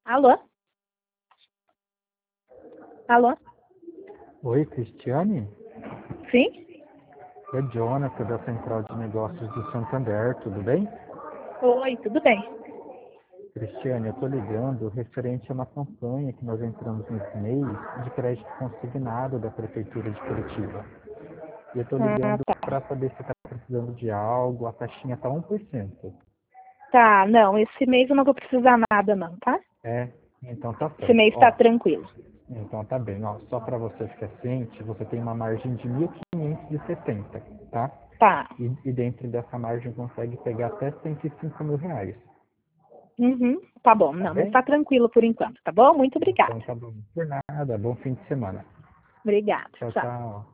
Alô? Alô? Oi, Cristiane? Sim? É Jonathan, da Central de Negócios do Santander, tudo bem? Oi, tudo bem? Cristiane, eu estou ligando referente a uma campanha que nós entramos nesse mês de crédito consignado da Prefeitura de Curitiba. E eu estou Ah, ligando tá. para saber se está precisando de algo, a taxinha está 1%. Tá, não, esse mês eu não vou precisar nada não, tá? É, então tá Esse certo. mês tá Ó, tranquilo. então tá bem. Ó, só para você ficar ciente, você tem uma margem de 1.570, tá? Tá. E dentro dessa margem consegue pegar até R$ 105.000. Uhum, tá bom, Tá não, mas bem? tá tranquilo por enquanto, tá bom? Muito obrigada. Então tá bom. Por nada. Bom fim de semana. Obrigada, Tchau, tchau. tchau.